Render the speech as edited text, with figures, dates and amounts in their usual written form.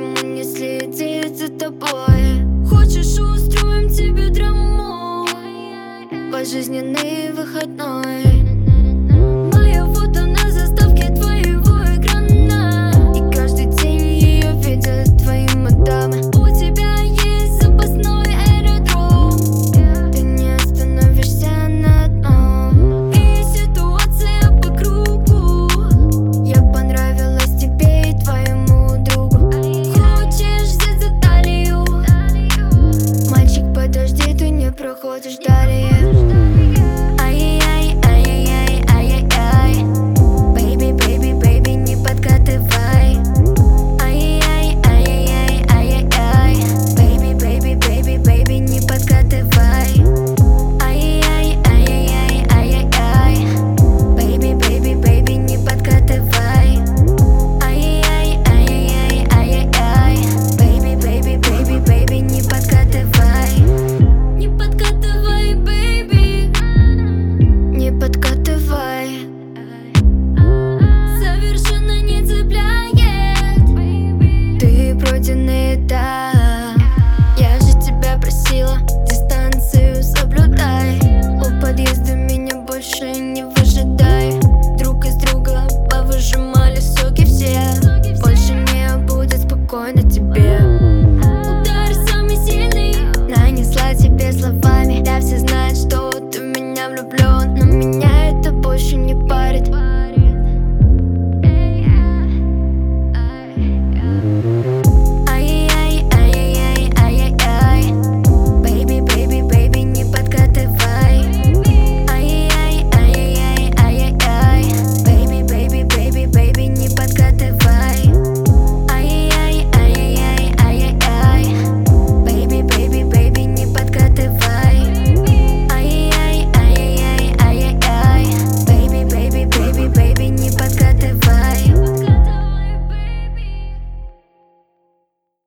никому не следит за тобой. Хочешь, устроим тебе драму, пожизненный выходной. Моя фото на заставке твоего экрана, и каждый день ее видят твои мадамы. У тебя есть запасной аэродром, ты не остановишься на одном. И ситуация по кругу, я понравилась тебе и твоему другу. Хочешь взять за талию? Мальчик, подожди, ты не проходишь далее. Совершенно не цепляет. Ты пройденный